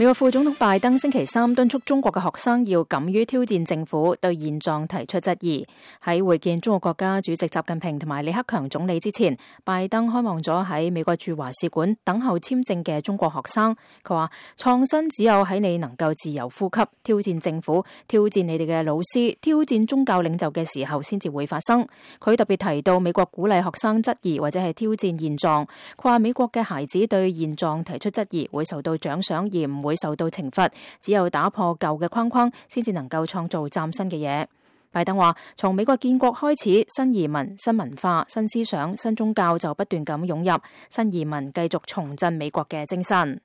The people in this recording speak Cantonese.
美國副總統拜登星期三敦促中國嘅學生要敢於挑戰政府，對現狀提出質疑。喺會見中國國家主席習近平同埋李克強總理之前，拜登開望咗喺美國駐華使館等候簽證嘅中國學生。佢話：創新只有喺你能夠自由呼吸、挑戰政府、挑戰你哋嘅老師、挑戰宗教領袖嘅時候先至會發生。佢特別提到美國鼓勵學生質疑或者係挑戰現狀。佢話美國嘅孩子對現狀提出質疑會受到獎賞，而唔會受到懲罰，只有打破舊嘅框框，先至能夠創造嶄新嘅嘢。拜登話：從美國建國開始，新移民、新文化、新思想、新宗教就不斷咁湧入，新移民繼續重振美國嘅精神。